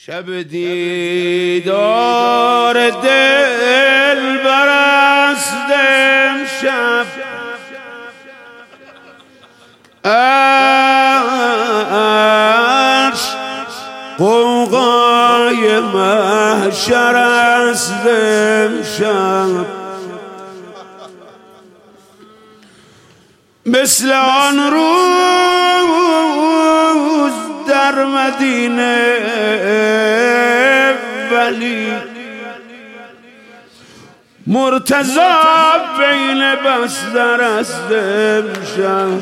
شب دیدار دل برست امشب، عرش غوغای محشر است امشب. مثل آن روز در مدینه ولی مرتضی بین بستر است امشب.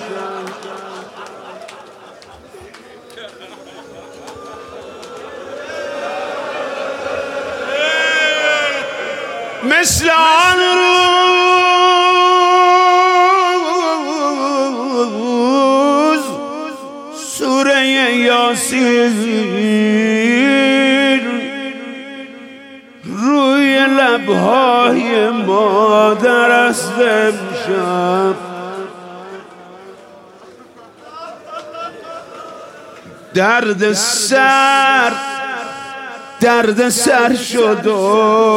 مثل آن روز سوره یاسین روی لبهای مادر است امشب. درد سر شد و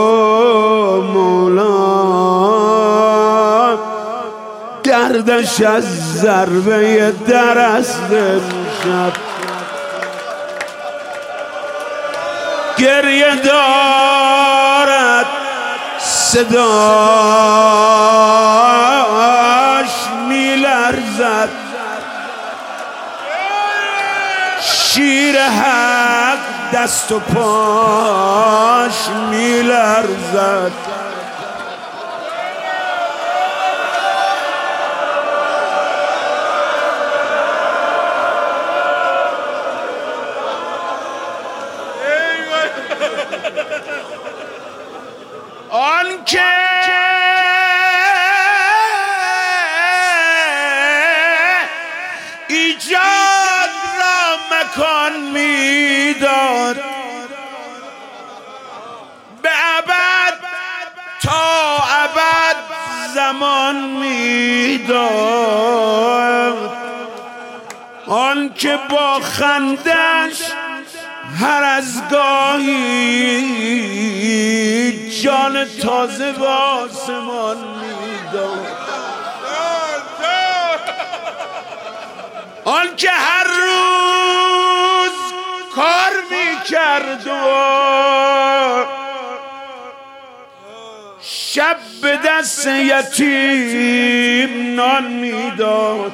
مولا دردش از ضربه در است امشب. گریه دارد صداش میلرزد، شیر حق دست و پاش میلرزد. آنکه ایجاد را مکان میداد، به ابد تا ابد زمان میداد. آنکه با خندش هر از گاهی جان تازه به آسمان میداد. آنکه هر روز کار میکرد و شب به دست یتیم نان میداد.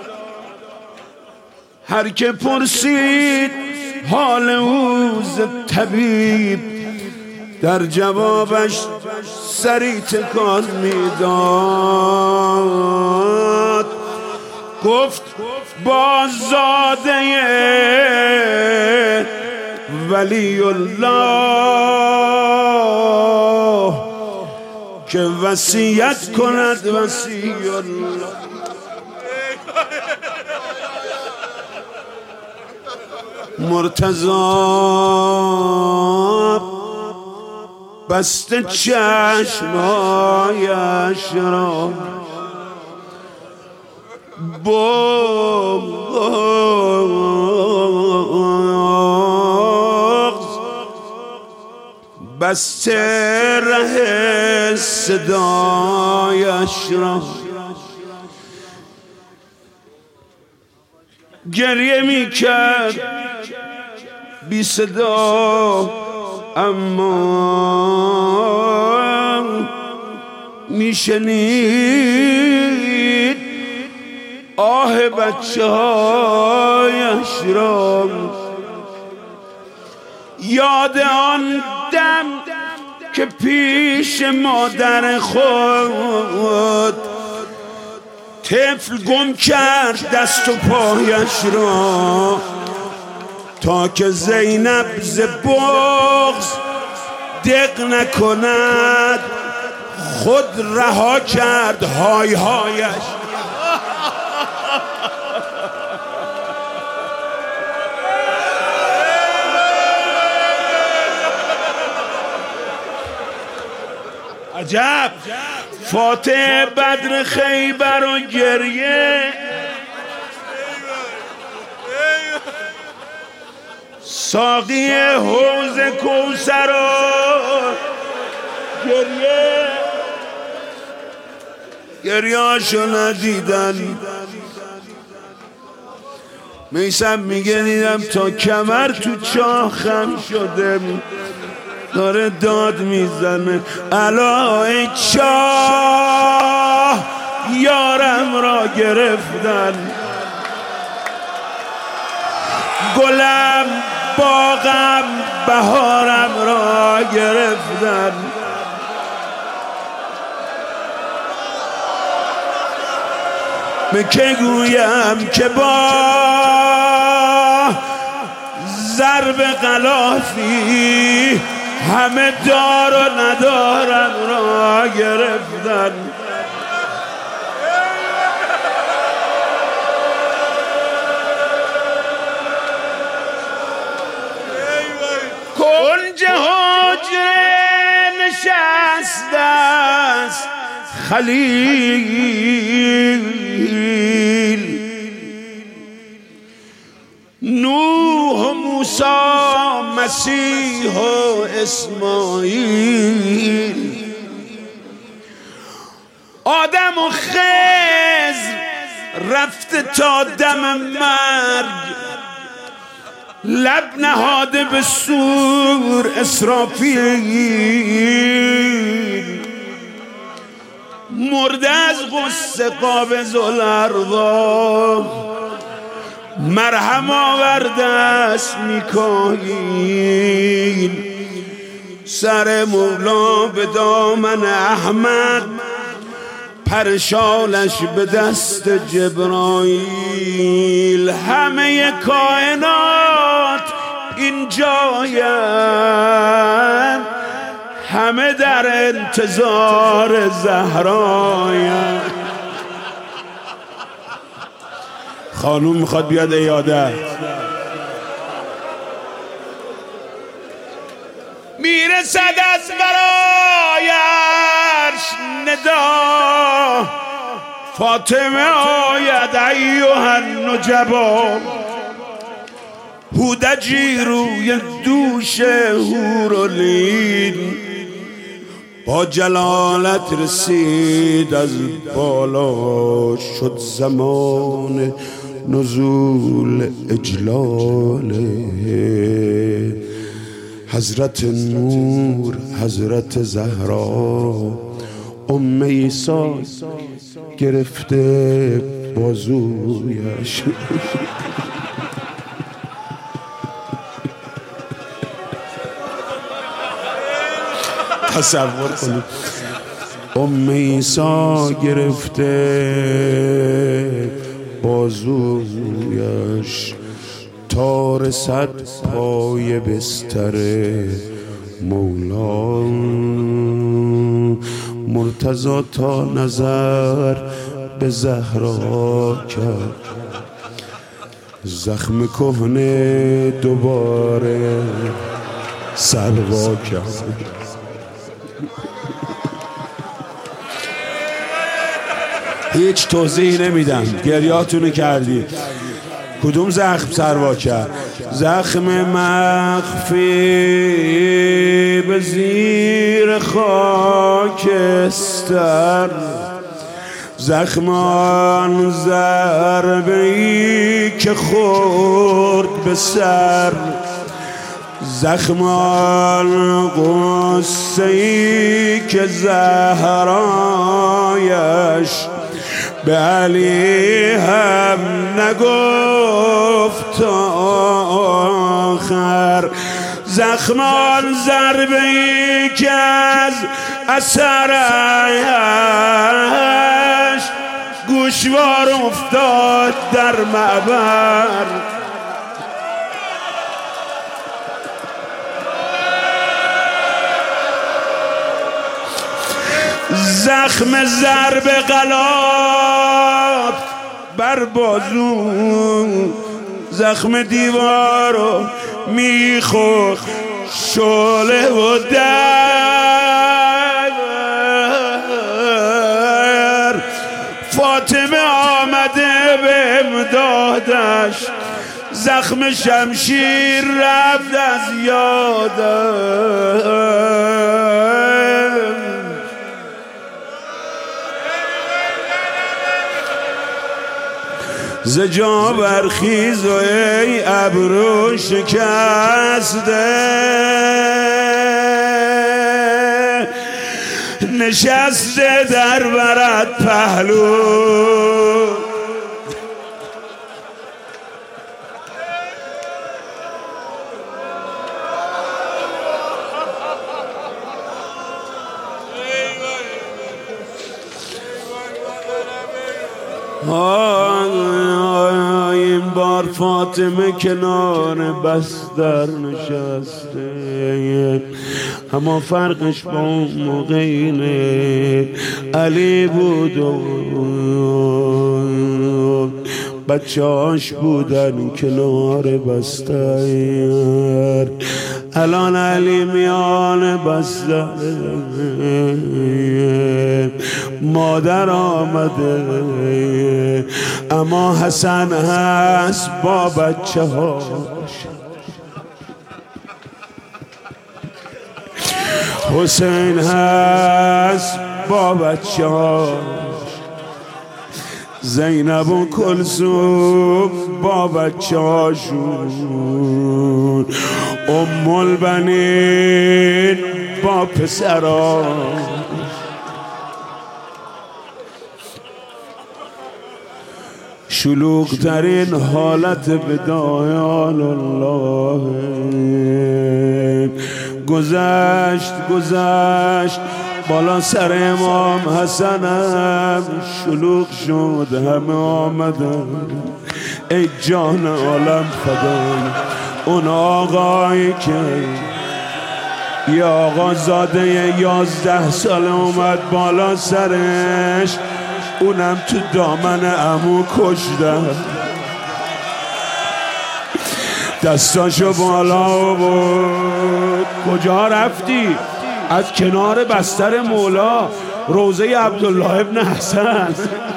هر که پرسید حال او ز طبیب، در جوابش سری تکان میداد. گفت با زاده ولی الله که وصیت کند وصی الله. مرتضی بسته چشمایش را بغض، بسته ره صدایش را. گریه میکرد بی صدا اما میشنید آه بچه هایش را. یاد آن دم که پیش مادر خود طفل گم کرد دست و پایش را، تا که زینب ز بغض دق نکند خود رها کرد های هایش. عجب فاتح بدر خیبر و گریه ساقی حوض کوثر گریه‌اشو ندیدن. میثم میگه دیدم تا کمر تو چاه خم شده، داره داد میزنه الای چاه یارم را گرفتن، گلم باغم بهارم را گرفتن. که گویم که با ضرب غلافی همه دار و ندارم را گرفتن. کنج حجره نشسته است خلیل، نوح و موسی مسیح و اسماعیل، آدم و خضر رفته تا دم مرگ، لب نهاده به صور اسرافیل، مرده از غصه قابض الارواح، مرهم آورده است میکائیل، سر مولا به دامن احمد، پرشالش به دست جبرائیل. همه کائنات اینجاین، همه در انتظار زهراین. خانوم میخواد بیاد عیادت، میرسد از برایش ندا، فاطمه آید ایها النجبا، هودجی روی دوش حورالعین، با جلالت رسید از بالا، شد زمان نزول اجلاله. حضرت نور، حضرت زهرا، ام عیسی گرفته بازویش. تصور کنید ام عیسی گرفته بازویش، تا رسد پای بستر مولا. مرتضی تا نظر به زهرا کرد، زخم کهنه دوباره سلوا کرد. هیچ توضیحی نمیدم، گریاتونو کردی. کدوم زخم سروا کرد؟ زخم مخفی به زیر خاکستر، زخم آن ضربه‌ای که خورد به سر، زخم آن غصه‌ای که زهرایش به علی هم نگفت آخر، زخم آن ضربه‌ای که از اثرش گوشوار افتاد در معبر. زخم ضرب غلاف بر بازو، زخم دیوارو میخورد شعله و در. فاطمه آمده به امدادش، زخم شمشیر رفت از یادم ز جا برخیز و ای ابرو شکسته نشسته در برت پهلو این بار فاطمه کنار بستر نشسته اما فرقش با اون موقع اینه علی بود و بچه‌هاش بودن کنار بستر الان علی میان بستر مادر آمده اما حسن هست با بچه هاش حسین هست با بچه هاش زینب و کلثوم با بچه هاشون ام البنین با پسراش شلوغ ترین حالت بدایان الله گذشت بالا سر امام حسنم شلوغ شد همه آمدن ای جان عالم فدای اون آقایی که یه آقا زاده 11 ساله اومد بالا سرش اونم تو دامن عمو کشدن دستاشو بالا بود کجا رفتی؟ از کنار بستر مولا روزه عبدالله ابن حسن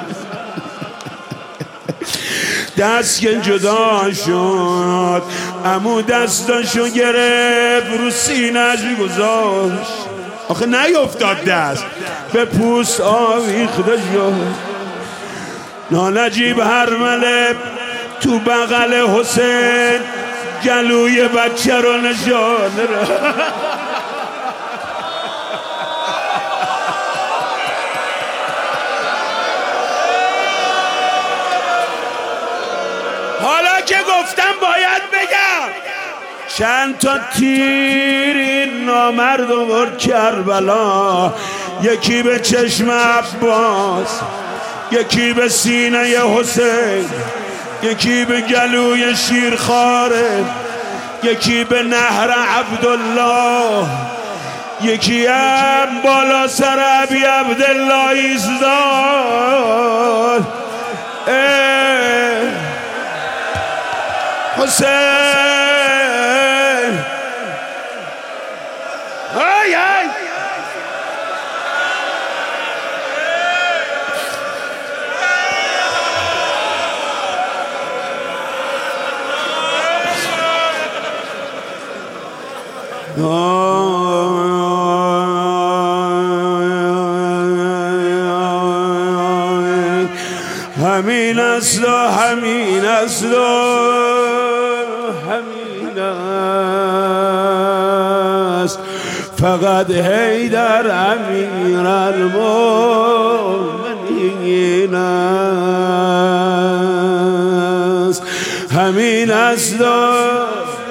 دست که جدا شد عمو دستاشو گرفت رو سینه‌اش گذاشت آخه نیفتاد دست به پوست آویخته شد نانجیب هرمله تو بغل حسین گلوی بچه رو نشانه حالا که گفتم باید بگم چند تا تیر این نامرد آورد کربلا یکی به چشم عباس یکی به سینه حسین یکی به گلوی شیرخواره یکی به نهر عبدالله یکی هم بالا سر ابی عبدالله ایزداد حسین ای ای همین است و همین است و همین است فقط حیدر امیر المؤمنین است همین است و